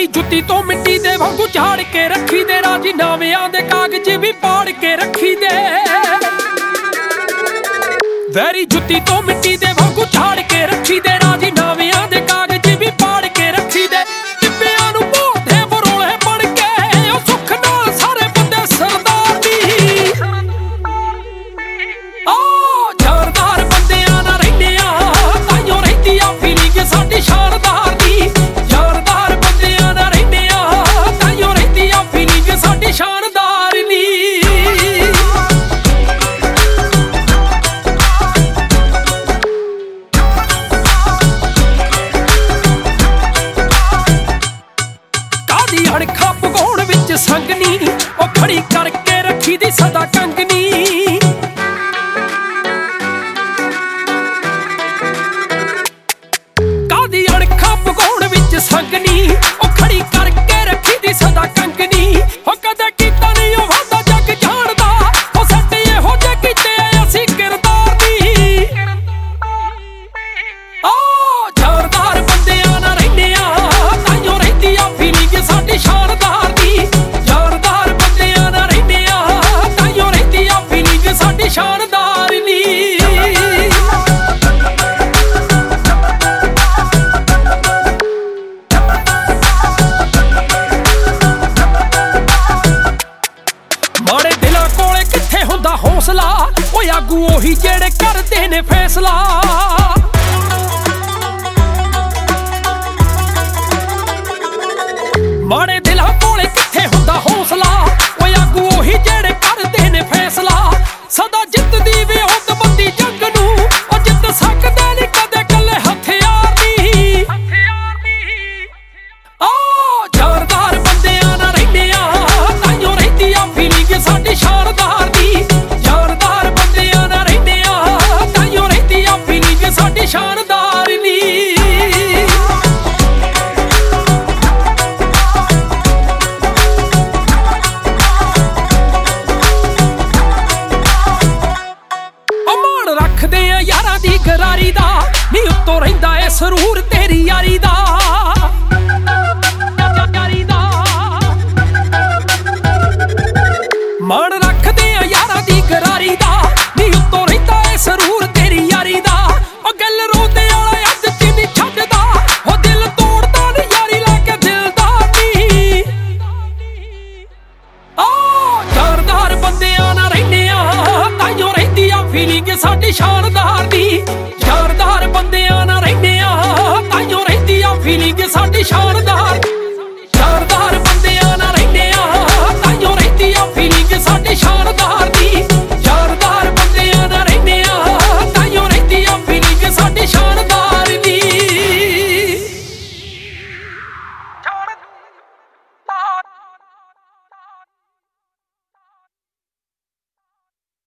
Very ਜੁੱਤੀ ਤੋਂ ਮਿੱਟੀ ਦੇ ਵਾਂਗੂ ਝਾੜ ਕੇ ਰੱਖੀ ਦੇ, ਰਾਜੀਨਾਮਿਆਂ ਦੇ ਕਾਗਜ਼ ਵੀ ਪਾੜ ਕੇ ਰੱਖੀ ਦੇ। ਵੈਰੀ ਜੁੱਤੀ ਤੋਂ ਮਿੱਟੀ ਦੇ ਵਾਂਗੂ ਝਾੜ ਕੇ ਰੱਖੀ ਦੇ, ਰਾਜੀਨਾਮਿਆਂ ਦੇ ਕਾਗਜ਼ ਵੀ ਪਾੜ ਕੇ ਰੱਖੀ ਦੇ। ਟਿੱਬਿਆਂ ਨੂੰ ਮੋਢੇ ਬਰੋਲੇ ਬਣ ਕੇ ਉਹ ਸੁੱਖ ਨਾਲ ਸਾਰੇ ਬੰਦੇ ਸਰਦਾਰ ਦੀ। ਜਾਨਦਾਰ ਬੰਦਿਆਂ ਨਾਲ ਰਹਿੰਦੇ ਆ ਤਾਈਓ ਰਹਿੰਦੀ ਆ ਫੀਲਿੰਗ ਸਾਡੀ ਸ਼ਾਨਦਾਰ ਦੀ। ਜਾਨਦਾਰ ਬੰਦਿਆਂ ਨਾਲ ਰਹਿੰਦੇ ਆ ਤਾਈਓ ਰਹਿੰਦੀ ਆ ਫੀਲਿੰਗ ਸਾਡੀ ਸ਼ਾਨਦਾਰ ਦੀ। ਅਣਖਾਂ ਪਗਾਉਣ ਵਿੱਚ ਸੰਗਨੀ ਉਹ ਖੜੀ ਕਰਕੇ ਰੱਖੀ ਦੀ ਸਦਾ ਕੰਗਨੀ। ਕਾਦੀ ਅਣਖਾਂ ਪਗਾਉਣ ਵਿੱਚ ਸੰਗਨੀ ਉਹ ਖੜੀ ਕਰਕੇ ਰੱਖੀ ਦੀ ਸਦਾ ਕੰਗਨੀ। ਉਹ ਕਦੇ ਕੀਤਾ ਨਹੀਂ ਉਹ ਵਾਦਾ ਜੱਗ ਜਾਣਦਾ, ਉਹ ਸੱਟ ਇਹੋ ਜਿਹੇ ਕੀਤੇ ਅਸੀਂ ਕਿਰਦਾਰ ਦੀ। ਜਾਨਦਾਰ ਬੰਦਿਆਂ ਨਾਲ ਰਹਿੰਦੇ ਆ ਤਾਈਓ ਰਹਿੰਦੀ ਆ ਫੀਲਿੰਗ ਸਾਡੀ ਸ਼ਾਨਦਾਰ ਦੀ। ਜਾਨਦਾਰ ਬੰਦਿਆਂ ਨਾਲ ਰਹਿੰਦੇ ਆ ਤਾਈਓ ਰਹਿੰਦੀ ਆ ਫੀਲਿੰਗ ਸਾਡੀ ਸ਼ਾਨਦਾਰ ਦੀ। ਮਾੜੇ ਦਿਲਾਂ ਕੋਲੇ ਕਿੱਥੇ ਹੁੰਦਾ ਹੌਸਲਾ, ਓਏ ਆਗੂ ਉਹੀ ਜਿਹੜੇ ਕਰਦੇ ਨੇ ਫੈਸਲਾ। ਮਾੜੇ ਦਿਲਾਂ ਕੋਲੇ ਕਿੱਥੇ ਹੁੰਦਾ ਹੌਸਲਾ, ਓਏ ਆਗੂ ਉਹੀ ਜਿਹੜੇ ਕਰਦੇ ਨੇ ਫੈਸਲਾ। ਸਦਾ ਜਿੱਤਦੀ ਵੀ ਹੁੱਦਬੰਦੀ ਜੰਗ ਨੂੰ, ਉਹ ਜਿੱਤ ਸਕਦੇ ਨਹੀਂ ਕਦੇ ਕੱਲੇ ਹਥਿਆਰ ਦੀ। ਜਾਨਦਾਰ ਬੰਦਿਆਂ ਨਾਲ ਰਹਿੰਦੇ ਆ ਤਾਈਓ ਰਹਿੰਦੀ ਆ ਫੀਲਿੰਗ ਸਾਡੀ ਸ਼ਾਨਦਾਰ ਦੀ। ਜਾਨਦਾਰ ਬੰਦਿਆਂ ਨਾਲ ਰਹਿੰਦੇ ਆ ਤਾਈਓ ਰਹਿੰਦੀ ਆ ਫੀਲਿੰਗ ਸਾਡੀ ਸ਼ਾਨਦਾਰ ਦੀ। ਰੱਖਦੇ ਆ ਯਾਰਾਂ ਦੀ ਗਰਾਰੀ ਦਾ, ਨੀ ਉੱਤੋਂ ਰਹਿੰਦਾ ਏ ਸਰੂਰ ਤੇਰੀ ਯਾਰੀ ਦਾ। ਮਾਣ ਰੱਖਦੇ ਆ ਯਾਰਾਂ ਦੀ ਗਰਾਰੀ ਦਾ, ਨੀ ਉੱਤੋਂ ਰਹਿੰਦਾ ਏ ਸਰੂਰ ਤੇਰੀ ਯਾਰੀ ਦਾ। ਉਹ ਗੱਲ ਰੋਂਦੇ ਵਾਲਾ ਅੱਜ ਚ ਨਹੀਂ ਛੱਡਦਾ, ਉਹ ਦਿਲ ਤੋੜਦਾ ਨੀ ਯਾਰੀ ਲੈ ਕੇ ਦਿਲਦਾਰ ਦੀ। ਜਾਨਦਾਰ ਬੰਦਿਆਂ ਨਾਲ ਰਹਿੰਦੇ ਆ ਤਾਈਓ ਰਹਿੰਦੀ ਆ ਫੀਲਿੰਗ ਸਾਡੀ ਸ਼ਾਨਦਾਰ ਦੀ। ਜਾਨਦਾਰ ਬੰਦਿਆਂ ਨਾਲ ਰਹਿੰਦੇ ਆ ਤਾਈਓ ਰਹਿੰਦੀ ਆ ਫੀਲਿੰਗ ਸਾਡੀ ਸ਼ਾਨਦਾਰ।